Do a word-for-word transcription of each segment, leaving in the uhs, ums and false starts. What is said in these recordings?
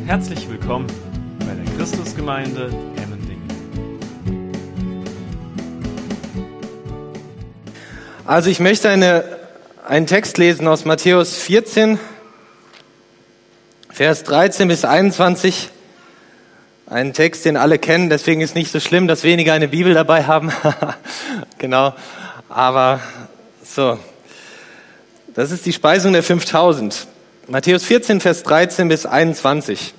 Herzlich willkommen bei der Christusgemeinde Emmendingen. Also ich möchte eine, einen Text lesen aus Matthäus vierzehn, Vers dreizehn bis einundzwanzig. Einen Text, den alle kennen, deswegen ist nicht so schlimm, dass weniger eine Bibel dabei haben. Genau, aber so. Das ist die Speisung der fünftausend. Matthäus vierzehn, Vers dreizehn bis einundzwanzig.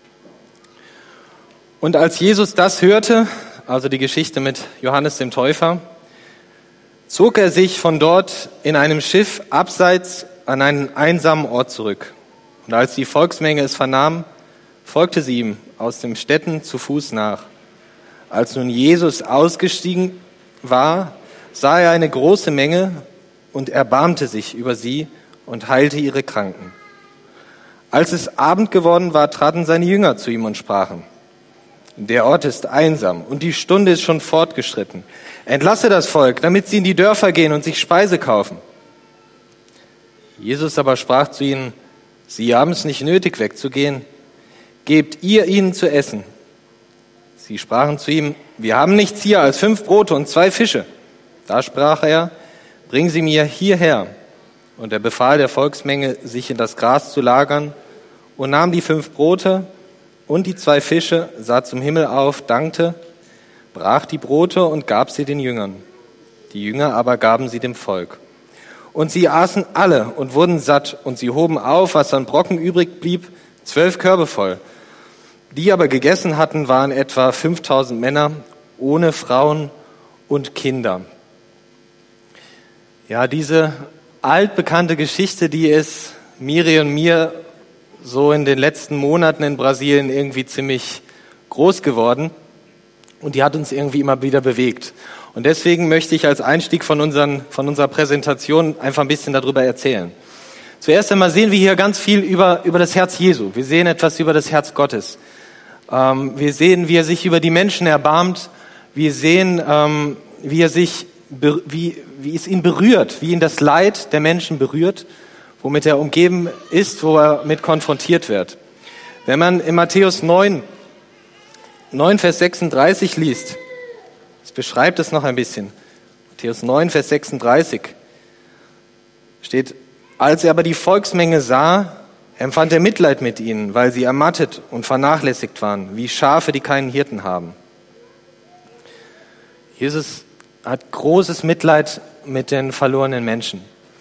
Und als Jesus das hörte, also die Geschichte mit Johannes dem Täufer, zog er sich von dort in einem Schiff abseits an einen einsamen Ort zurück. Und als die Volksmenge es vernahm, folgte sie ihm aus den Städten zu Fuß nach. Als nun Jesus ausgestiegen war, sah er eine große Menge und erbarmte sich über sie und heilte ihre Kranken. Als es Abend geworden war, traten seine Jünger zu ihm und sprachen: Der Ort ist einsam und die Stunde ist schon fortgeschritten. Entlasse das Volk, damit sie in die Dörfer gehen und sich Speise kaufen. Jesus aber sprach zu ihnen: Sie haben es nicht nötig, wegzugehen. Gebt ihr ihnen zu essen. Sie sprachen zu ihm: Wir haben nichts hier als fünf Brote und zwei Fische. Da sprach er: Bring sie mir hierher. Und er befahl der Volksmenge, sich in das Gras zu lagern, und nahm die fünf Brote und die zwei Fische, sah zum Himmel auf, dankte, brach die Brote und gab sie den Jüngern. Die Jünger aber gaben sie dem Volk. Und sie aßen alle und wurden satt, und sie hoben auf, was an Brocken übrig blieb, zwölf Körbe voll. Die aber gegessen hatten, waren etwa fünftausend Männer, ohne Frauen und Kinder. Ja, diese altbekannte Geschichte, die ist Miri und mir so in den letzten Monaten in Brasilien irgendwie ziemlich groß geworden. Und die hat uns irgendwie immer wieder bewegt. Und deswegen möchte ich als Einstieg von, unseren, von unserer Präsentation einfach ein bisschen darüber erzählen. Zuerst einmal sehen wir hier ganz viel über, über das Herz Jesu. Wir sehen etwas über das Herz Gottes. Ähm, wir sehen, wie er sich über die Menschen erbarmt. Wir sehen, ähm, wie er sich, wie, wie es ihn berührt, wie ihn das Leid der Menschen berührt, womit er umgeben ist, wo er mit konfrontiert wird. Wenn man in Matthäus neun, neun, Vers sechsunddreißig liest, das beschreibt es noch ein bisschen. Matthäus neun, Vers sechsunddreißig steht: Als er aber die Volksmenge sah, empfand er Mitleid mit ihnen, weil sie ermattet und vernachlässigt waren, wie Schafe, die keinen Hirten haben. Jesus hat großes Mitleid mit den verlorenen Menschen.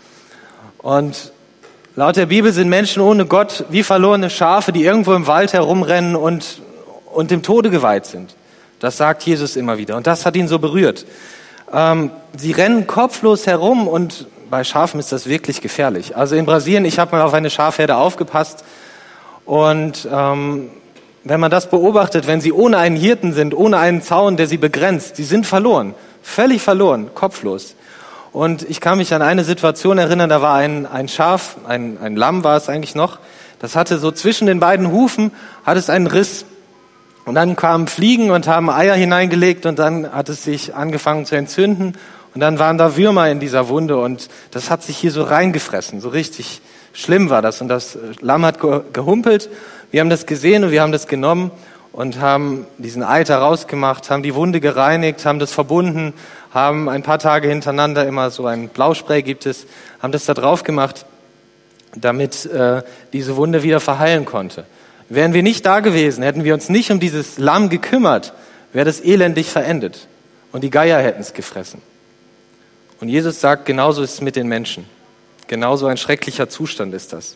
Und laut der Bibel sind Menschen ohne Gott wie verlorene Schafe, die irgendwo im Wald herumrennen und, und dem Tode geweiht sind. Das sagt Jesus immer wieder. Und das hat ihn so berührt. Ähm, sie rennen kopflos herum, und bei Schafen ist das wirklich gefährlich. Also in Brasilien, ich habe mal auf eine Schafherde aufgepasst. Und ähm, wenn man das beobachtet, wenn sie ohne einen Hirten sind, ohne einen Zaun, der sie begrenzt, die sind verloren. Völlig verloren, kopflos. Und ich kann mich an eine Situation erinnern, da war ein, ein Schaf, ein, ein Lamm war es eigentlich noch, das hatte so zwischen den beiden Hufen, hat es einen Riss. Und dann kamen Fliegen und haben Eier hineingelegt, und dann hat es sich angefangen zu entzünden. Und dann waren da Würmer in dieser Wunde, und das hat sich hier so reingefressen. So richtig schlimm war das. Und das Lamm hat gehumpelt. Wir haben das gesehen und wir haben das genommen und haben diesen Eiter rausgemacht, haben die Wunde gereinigt, haben das verbunden, haben ein paar Tage hintereinander, immer so ein Blauspray gibt es, haben das da drauf gemacht, damit äh, diese Wunde wieder verheilen konnte. Wären wir nicht da gewesen, hätten wir uns nicht um dieses Lamm gekümmert, wäre das elendig verendet. Und die Geier hätten es gefressen. Und Jesus sagt, genauso ist es mit den Menschen. Genauso ein schrecklicher Zustand ist das.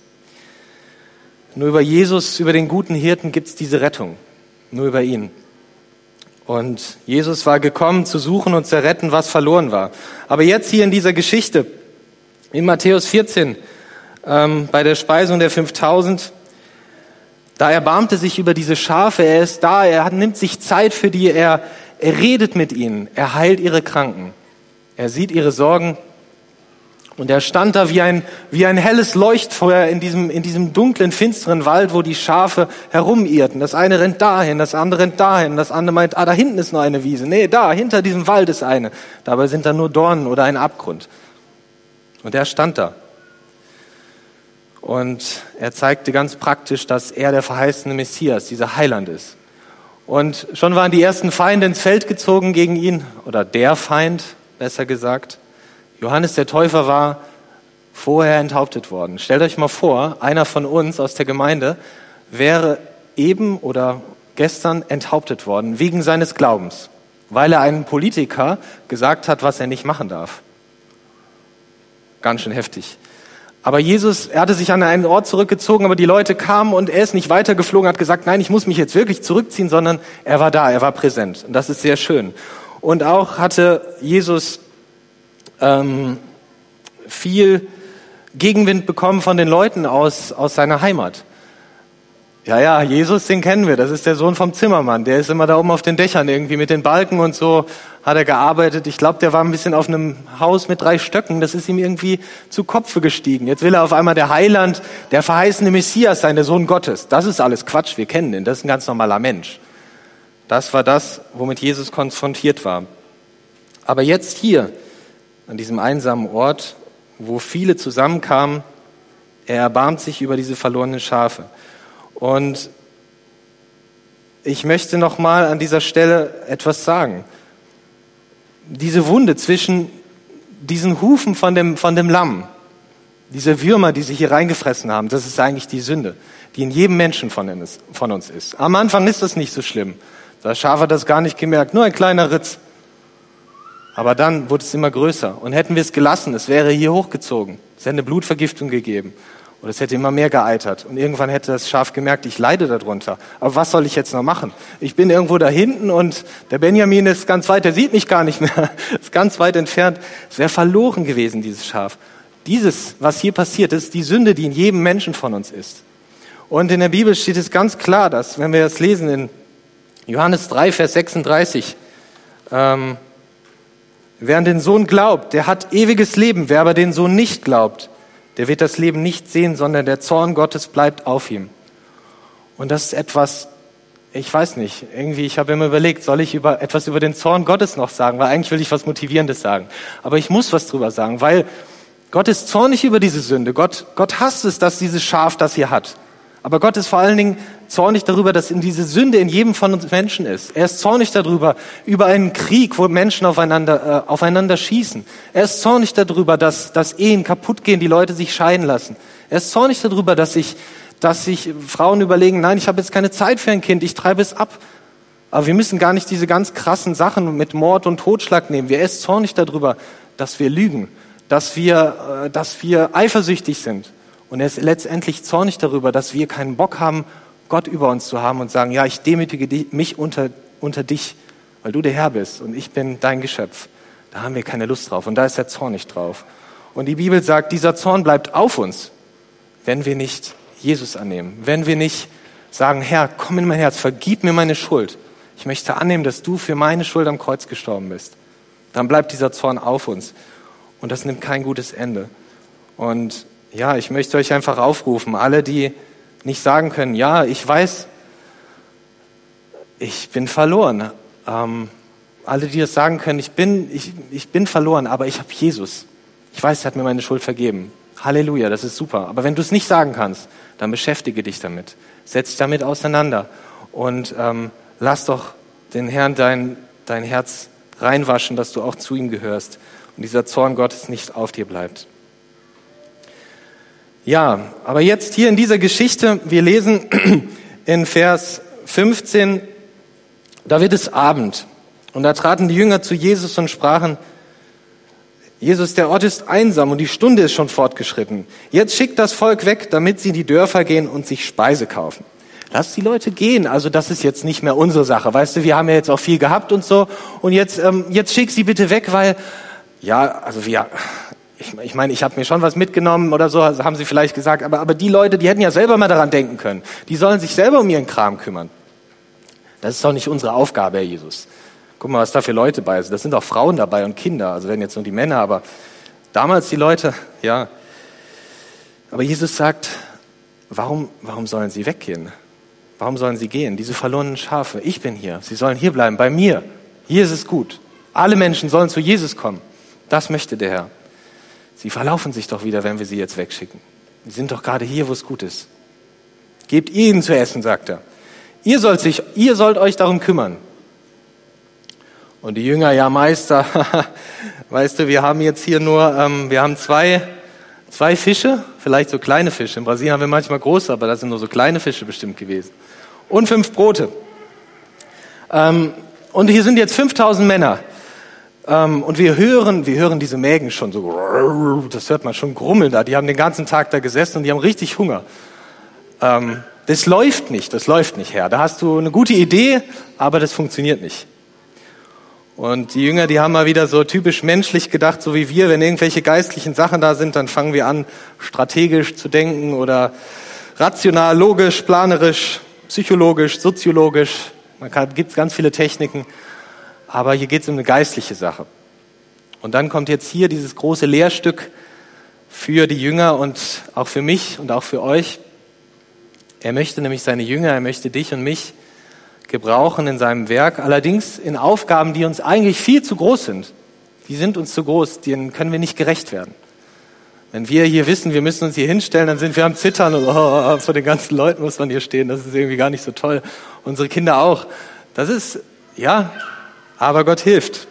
Nur über Jesus, über den guten Hirten gibt es diese Rettung. Nur über ihn. Und Jesus war gekommen, zu suchen und zu retten, was verloren war. Aber jetzt hier in dieser Geschichte, in Matthäus vierzehn, ähm, bei der Speisung der fünftausend, da erbarmt er sich über diese Schafe, er ist da, er hat, nimmt sich Zeit für die, er, er redet mit ihnen, er heilt ihre Kranken, er sieht ihre Sorgen. Und er stand da wie ein, wie ein helles Leuchtfeuer in diesem, in diesem dunklen, finsteren Wald, wo die Schafe herumirrten. Das eine rennt dahin, das andere rennt dahin, das andere meint, ah, da hinten ist noch eine Wiese. Nee, da, hinter diesem Wald ist eine. Dabei sind da nur Dornen oder ein Abgrund. Und er stand da. Und er zeigte ganz praktisch, dass er der verheißene Messias, dieser Heiland ist. Und schon waren die ersten Feinde ins Feld gezogen gegen ihn, oder der Feind, besser gesagt. Johannes der Täufer war vorher enthauptet worden. Stellt euch mal vor, einer von uns aus der Gemeinde wäre eben oder gestern enthauptet worden wegen seines Glaubens, weil er einem Politiker gesagt hat, was er nicht machen darf. Ganz schön heftig. Aber Jesus, er hatte sich an einen Ort zurückgezogen, aber die Leute kamen und er ist nicht weitergeflogen, hat gesagt, nein, ich muss mich jetzt wirklich zurückziehen, sondern er war da, er war präsent. Und das ist sehr schön. Und auch hatte Jesus ähm, viel Gegenwind bekommen von den Leuten aus, aus seiner Heimat. Ja, ja, Jesus, den kennen wir, das ist der Sohn vom Zimmermann. Der ist immer da oben auf den Dächern irgendwie mit den Balken und so hat er gearbeitet. Ich glaube, der war ein bisschen auf einem Haus mit drei Stöcken. Das ist ihm irgendwie zu Kopfe gestiegen. Jetzt will er auf einmal der Heiland, der verheißene Messias sein, der Sohn Gottes. Das ist alles Quatsch, wir kennen den. Das ist ein ganz normaler Mensch. Das war das, womit Jesus konfrontiert war. Aber jetzt hier, an diesem einsamen Ort, wo viele zusammenkamen, er erbarmt sich über diese verlorenen Schafe. Und ich möchte noch mal an dieser Stelle etwas sagen. Diese Wunde zwischen diesen Hufen von dem, von dem Lamm, diese Würmer, die sich hier reingefressen haben, das ist eigentlich die Sünde, die in jedem Menschen von uns ist. Am Anfang ist das nicht so schlimm. Das Schaf hat das gar nicht gemerkt, nur ein kleiner Ritz. Aber dann wurde es immer größer. Und hätten wir es gelassen, es wäre hier hochgezogen. Es hätte eine Blutvergiftung gegeben. Und es hätte immer mehr geeitert. Und irgendwann hätte das Schaf gemerkt, ich leide darunter. Aber was soll ich jetzt noch machen? Ich bin irgendwo da hinten und der Benjamin ist ganz weit, der sieht mich gar nicht mehr. Ist ganz weit entfernt. Es wäre verloren gewesen, dieses Schaf. Dieses, was hier passiert, ist die Sünde, die in jedem Menschen von uns ist. Und in der Bibel steht es ganz klar, dass, wenn wir das lesen in Johannes drei, Vers sechsunddreißig, ähm, wer an den Sohn glaubt, der hat ewiges Leben. Wer aber den Sohn nicht glaubt, der wird das Leben nicht sehen, sondern der Zorn Gottes bleibt auf ihm. Und das ist etwas, ich weiß nicht, irgendwie, ich habe immer überlegt, soll ich über etwas über den Zorn Gottes noch sagen? Weil eigentlich will ich was Motivierendes sagen. Aber ich muss was drüber sagen, weil Gott ist zornig über diese Sünde. Gott, Gott hasst es, dass dieses Schaf das hier hat. Aber Gott ist vor allen Dingen zornig darüber, dass in diese Sünde in jedem von uns Menschen ist. Er ist zornig darüber, über einen Krieg, wo Menschen aufeinander, äh, aufeinander schießen. Er ist zornig darüber, dass, dass Ehen kaputt gehen, die Leute sich scheiden lassen. Er ist zornig darüber, dass sich, dass sich Frauen überlegen, nein, ich habe jetzt keine Zeit für ein Kind, ich treibe es ab. Aber wir müssen gar nicht diese ganz krassen Sachen mit Mord und Totschlag nehmen. Er ist zornig darüber, dass wir lügen, dass wir, äh, dass wir eifersüchtig sind. Und er ist letztendlich zornig darüber, dass wir keinen Bock haben, Gott über uns zu haben und sagen, ja, ich demütige mich unter, unter dich, weil du der Herr bist und ich bin dein Geschöpf. Da haben wir keine Lust drauf und da ist er zornig drauf. Und die Bibel sagt, dieser Zorn bleibt auf uns, wenn wir nicht Jesus annehmen, wenn wir nicht sagen, Herr, komm in mein Herz, vergib mir meine Schuld. Ich möchte annehmen, dass du für meine Schuld am Kreuz gestorben bist. Dann bleibt dieser Zorn auf uns und das nimmt kein gutes Ende. Und ja, ich möchte euch einfach aufrufen, alle, die nicht sagen können, ja, ich weiß, ich bin verloren. Ähm, alle, die das sagen können, ich bin, ich, ich bin verloren, aber ich habe Jesus. Ich weiß, er hat mir meine Schuld vergeben. Halleluja, das ist super. Aber wenn du es nicht sagen kannst, dann beschäftige dich damit. Setz dich damit auseinander und ähm, lass doch den Herrn dein, dein Herz reinwaschen, dass du auch zu ihm gehörst und dieser Zorn Gottes nicht auf dir bleibt. Ja, aber jetzt hier in dieser Geschichte, wir lesen in Vers fünfzehn, da wird es Abend. Und da traten die Jünger zu Jesus und sprachen, Jesus, der Ort ist einsam und die Stunde ist schon fortgeschritten. Jetzt schickt das Volk weg, damit sie in die Dörfer gehen und sich Speise kaufen. Lass die Leute gehen, also das ist jetzt nicht mehr unsere Sache. Weißt du, wir haben ja jetzt auch viel gehabt und so. Und jetzt, ähm, jetzt schick sie bitte weg, weil, ja, also wir... Ich, ich meine, ich habe mir schon was mitgenommen oder so, also haben sie vielleicht gesagt, aber, aber die Leute, die hätten ja selber mal daran denken können. Die sollen sich selber um ihren Kram kümmern. Das ist doch nicht unsere Aufgabe, Herr Jesus. Guck mal, was da für Leute bei sind. Das sind auch Frauen dabei und Kinder, also werden jetzt nur die Männer, aber damals die Leute, ja. Aber Jesus sagt, warum, warum sollen sie weggehen? Warum sollen sie gehen? Diese verlorenen Schafe, ich bin hier. Sie sollen hier bleiben, bei mir. Hier ist es gut. Alle Menschen sollen zu Jesus kommen. Das möchte der Herr. Sie verlaufen sich doch wieder, wenn wir sie jetzt wegschicken. Die sind doch gerade hier, wo es gut ist. Gebt ihnen zu essen, sagt er. Ihr sollt, sich, ihr sollt euch darum kümmern. Und die Jünger, ja Meister, weißt du, wir haben jetzt hier nur, ähm, wir haben zwei, zwei Fische, vielleicht so kleine Fische. In Brasilien haben wir manchmal große, aber das sind nur so kleine Fische bestimmt gewesen. Und fünf Brote. Ähm, und hier sind jetzt fünftausend Männer. Ähm, und wir hören, wir hören diese Mägen schon so, das hört man schon grummeln da. Die haben den ganzen Tag da gesessen und die haben richtig Hunger. Ähm, das läuft nicht, das läuft nicht, Herr. Da hast du eine gute Idee, aber das funktioniert nicht. Und die Jünger, die haben mal wieder so typisch menschlich gedacht, so wie wir, wenn irgendwelche geistlichen Sachen da sind, dann fangen wir an, strategisch zu denken oder rational, logisch, planerisch, psychologisch, soziologisch. Man kann, gibt ganz viele Techniken, aber hier geht es um eine geistliche Sache. Und dann kommt jetzt hier dieses große Lehrstück für die Jünger und auch für mich und auch für euch. Er möchte nämlich seine Jünger, er möchte dich und mich gebrauchen in seinem Werk, allerdings in Aufgaben, die uns eigentlich viel zu groß sind. Die sind uns zu groß, denen können wir nicht gerecht werden. Wenn wir hier wissen, wir müssen uns hier hinstellen, dann sind wir am Zittern und oh, vor den ganzen Leuten muss man hier stehen, das ist irgendwie gar nicht so toll. Unsere Kinder auch. Das ist, ja, aber Gott hilft.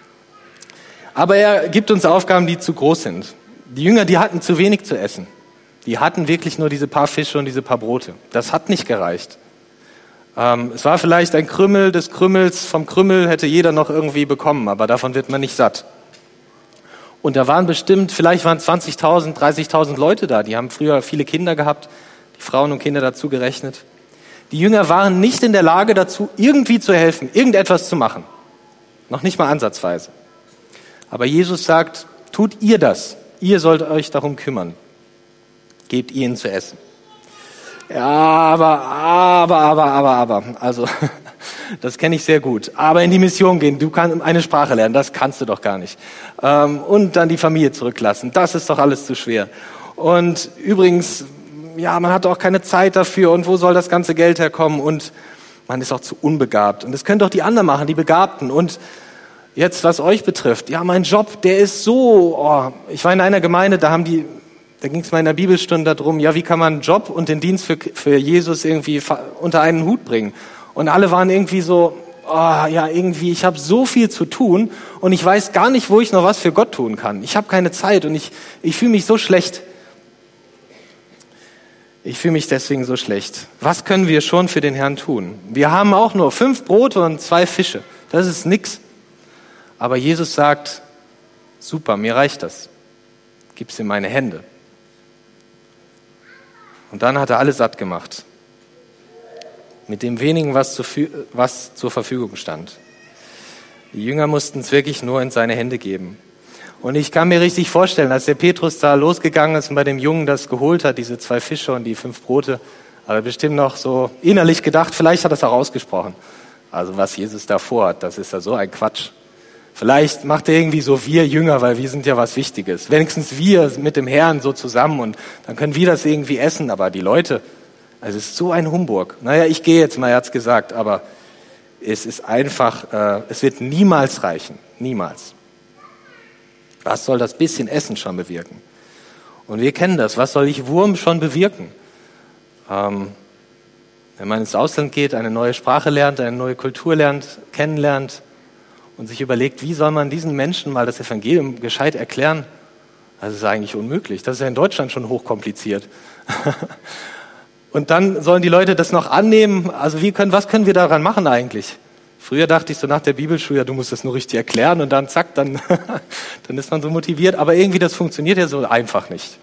Aber er gibt uns Aufgaben, die zu groß sind. Die Jünger, die hatten zu wenig zu essen. Die hatten wirklich nur diese paar Fische und diese paar Brote. Das hat nicht gereicht. Ähm, es war vielleicht ein Krümmel des Krümmels. Vom Krümmel hätte jeder noch irgendwie bekommen, aber davon wird man nicht satt. Und da waren bestimmt, vielleicht waren zwanzigtausend, dreißigtausend Leute da. Die haben früher viele Kinder gehabt, die Frauen und Kinder dazu gerechnet. Die Jünger waren nicht in der Lage dazu, irgendwie zu helfen, irgendetwas zu machen. Noch nicht mal ansatzweise. Aber Jesus sagt, tut ihr das. Ihr sollt euch darum kümmern. Gebt ihnen zu essen. Ja, aber, aber, aber, aber, aber. Also, das kenne ich sehr gut. Aber in die Mission gehen, du kannst eine Sprache lernen, das kannst du doch gar nicht. Ähm, und dann die Familie zurücklassen, das ist doch alles zu schwer. Und übrigens, ja, man hat auch keine Zeit dafür und wo soll das ganze Geld herkommen? Und man ist auch zu unbegabt. Und das können doch die anderen machen, die Begabten. Und jetzt, was euch betrifft, ja, mein Job, der ist so, oh, ich war in einer Gemeinde, da haben die, da ging es mal in der Bibelstunde darum, ja, wie kann man einen Job und den Dienst für, für Jesus irgendwie unter einen Hut bringen? Und alle waren irgendwie so, oh, ja, irgendwie, ich habe so viel zu tun und ich weiß gar nicht, wo ich noch was für Gott tun kann. Ich habe keine Zeit und ich, ich fühle mich so schlecht. Ich fühle mich deswegen so schlecht. Was können wir schon für den Herrn tun? Wir haben auch nur fünf Brote und zwei Fische. Das ist nix. Aber Jesus sagt, super, mir reicht das. Gib's in meine Hände. Und dann hat er alle satt gemacht. Mit dem wenigen, was, zu, was zur Verfügung stand. Die Jünger mussten es wirklich nur in seine Hände geben. Und ich kann mir richtig vorstellen, als der Petrus da losgegangen ist und bei dem Jungen das geholt hat, diese zwei Fische und die fünf Brote, hat er bestimmt noch so innerlich gedacht, vielleicht hat er es auch ausgesprochen. Also was Jesus da vorhat, das ist ja so ein Quatsch. Vielleicht macht er irgendwie so wir Jünger, weil wir sind ja was Wichtiges. Wenigstens wir mit dem Herrn so zusammen und dann können wir das irgendwie essen. Aber die Leute, also es ist so ein Humbug. Naja, ich gehe jetzt mal, er hat's gesagt, aber es ist einfach, äh, es wird niemals reichen. Niemals. Was soll das bisschen Essen schon bewirken? Und wir kennen das. Was soll ich Wurm schon bewirken? Ähm, wenn man ins Ausland geht, eine neue Sprache lernt, eine neue Kultur lernt, kennenlernt, und sich überlegt, wie soll man diesen Menschen mal das Evangelium gescheit erklären? Das ist eigentlich unmöglich. Das ist ja in Deutschland schon hochkompliziert. Und dann sollen die Leute das noch annehmen. Also wie können, was können wir daran machen eigentlich? Früher dachte ich so nach der Bibelschule, ja, du musst das nur richtig erklären und dann zack, dann, dann ist man so motiviert. Aber irgendwie das funktioniert ja so einfach nicht.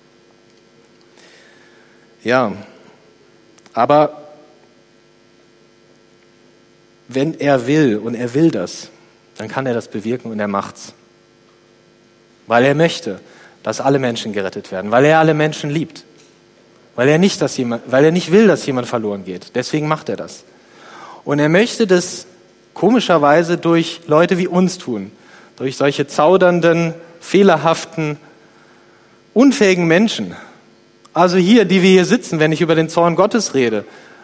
Ja, aber wenn er will und er will das, dann kann er das bewirken und er macht's. Weil er möchte, dass alle Menschen gerettet werden, weil er alle Menschen liebt. Weil er nicht, dass jemand, weil er nicht will, dass jemand verloren geht. Deswegen macht er das. Und er möchte das komischerweise durch Leute wie uns tun. Durch solche zaudernden, fehlerhaften, unfähigen Menschen. Also hier, die wir hier sitzen, wenn ich über den Zorn Gottes rede.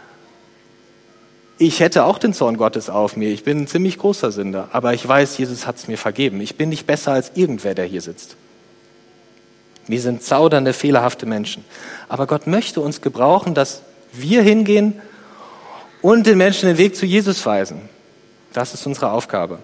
Ich hätte auch den Zorn Gottes auf mir. Ich bin ein ziemlich großer Sünder. Aber ich weiß, Jesus hat es mir vergeben. Ich bin nicht besser als irgendwer, der hier sitzt. Wir sind zaudernde, fehlerhafte Menschen. Aber Gott möchte uns gebrauchen, dass wir hingehen und den Menschen den Weg zu Jesus weisen. Das ist unsere Aufgabe.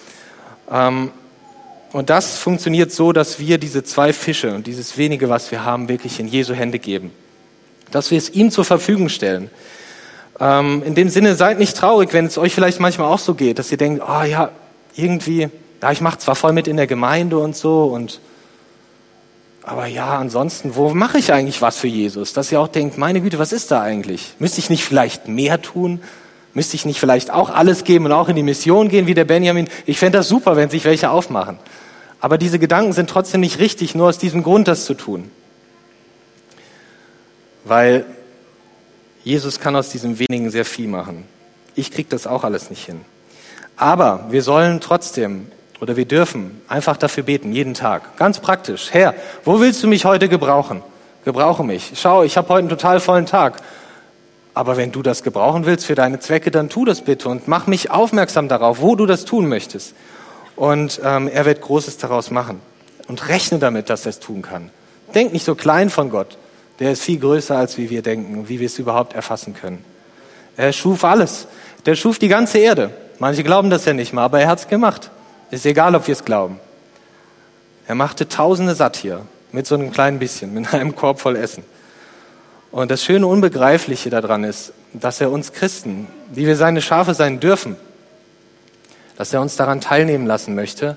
Und das funktioniert so, dass wir diese zwei Fische und dieses wenige, was wir haben, wirklich in Jesu Hände geben. Dass wir es ihm zur Verfügung stellen. In dem Sinne, seid nicht traurig, wenn es euch vielleicht manchmal auch so geht, dass ihr denkt, oh ja, irgendwie, ja, ich mache zwar voll mit in der Gemeinde und so, und aber ja, ansonsten, wo mache ich eigentlich was für Jesus? Dass ihr auch denkt, meine Güte, was ist da eigentlich? Müsste ich nicht vielleicht mehr tun? Müsste ich nicht vielleicht auch alles geben und auch in die Mission gehen wie der Benjamin? Ich fände das super, wenn sich welche aufmachen. Aber diese Gedanken sind trotzdem nicht richtig, nur aus diesem Grund das zu tun. Weil Jesus kann aus diesem wenigen sehr viel machen. Ich kriege das auch alles nicht hin. Aber wir sollen trotzdem, oder wir dürfen einfach dafür beten, jeden Tag. Ganz praktisch. Herr, wo willst du mich heute gebrauchen? Gebrauche mich. Schau, ich habe heute einen total vollen Tag. Aber wenn du das gebrauchen willst für deine Zwecke, dann tu das bitte und mach mich aufmerksam darauf, wo du das tun möchtest. Und ähm, er wird Großes daraus machen. Und rechne damit, dass er es tun kann. Denk nicht so klein von Gott. Der ist viel größer, als wie wir denken und wie wir es überhaupt erfassen können. Er schuf alles. Der schuf die ganze Erde. Manche glauben das ja nicht mal, aber er hat es gemacht. Ist egal, ob wir es glauben. Er machte Tausende satt hier, mit so einem kleinen bisschen, mit einem Korb voll Essen. Und das schöne Unbegreifliche daran ist, dass er uns Christen, die wir seine Schafe sein dürfen, dass er uns daran teilnehmen lassen möchte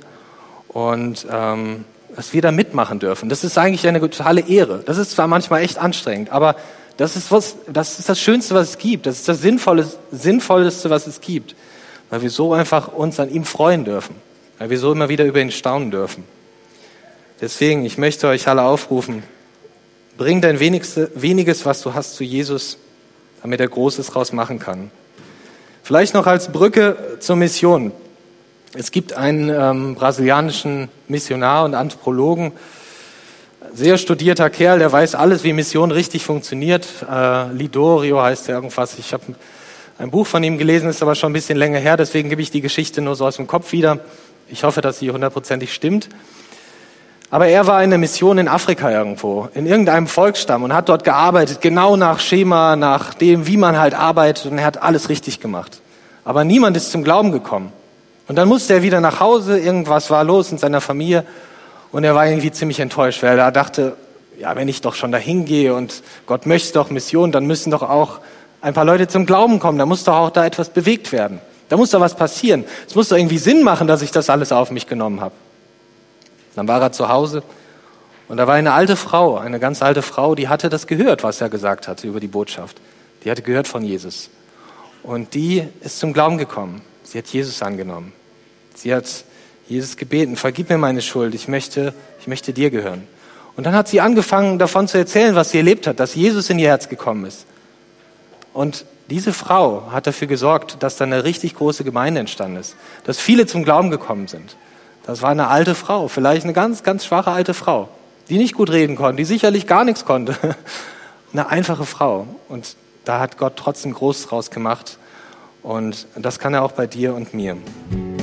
und ähm, dass wir da mitmachen dürfen. Das ist eigentlich eine totale Ehre. Das ist zwar manchmal echt anstrengend, aber das ist, was, das ist das Schönste, was es gibt. Das ist das Sinnvollste, Sinnvollste, was es gibt. Weil wir so einfach uns an ihm freuen dürfen. Weil wir so immer wieder über ihn staunen dürfen. Deswegen, ich möchte euch alle aufrufen, bring dein wenigste, weniges, was du hast, zu Jesus, damit er Großes draus machen kann. Vielleicht noch als Brücke zur Mission. Es gibt einen ähm, brasilianischen Missionar und Anthropologen, sehr studierter Kerl, der weiß alles, wie Mission richtig funktioniert. Äh, Lidorio heißt er irgendwas. Ich habe ein Buch von ihm gelesen, ist aber schon ein bisschen länger her, deswegen gebe ich die Geschichte nur so aus dem Kopf wieder. Ich hoffe, dass sie hundertprozentig stimmt. Aber er war in der Mission in Afrika irgendwo, in irgendeinem Volksstamm und hat dort gearbeitet, genau nach Schema, nach dem, wie man halt arbeitet, und er hat alles richtig gemacht. Aber niemand ist zum Glauben gekommen. Und dann musste er wieder nach Hause, irgendwas war los in seiner Familie und er war irgendwie ziemlich enttäuscht, weil er dachte, ja, wenn ich doch schon dahin gehe und Gott möchte doch Mission, dann müssen doch auch ein paar Leute zum Glauben kommen, da muss doch auch da etwas bewegt werden. Da muss doch was passieren. Es muss doch irgendwie Sinn machen, dass ich das alles auf mich genommen habe. Dann war er zu Hause und da war eine alte Frau, eine ganz alte Frau, die hatte das gehört, was er gesagt hatte über die Botschaft. Die hatte gehört von Jesus. Und die ist zum Glauben gekommen. Sie hat Jesus angenommen. Sie hat Jesus gebeten, vergib mir meine Schuld, ich möchte, ich möchte dir gehören. Und dann hat sie angefangen, davon zu erzählen, was sie erlebt hat, dass Jesus in ihr Herz gekommen ist. Und diese Frau hat dafür gesorgt, dass da eine richtig große Gemeinde entstanden ist, dass viele zum Glauben gekommen sind. Das war eine alte Frau, vielleicht eine ganz, ganz schwache alte Frau, die nicht gut reden konnte, die sicherlich gar nichts konnte. Eine einfache Frau. Und da hat Gott trotzdem Großes draus gemacht. Und das kann er auch bei dir und mir.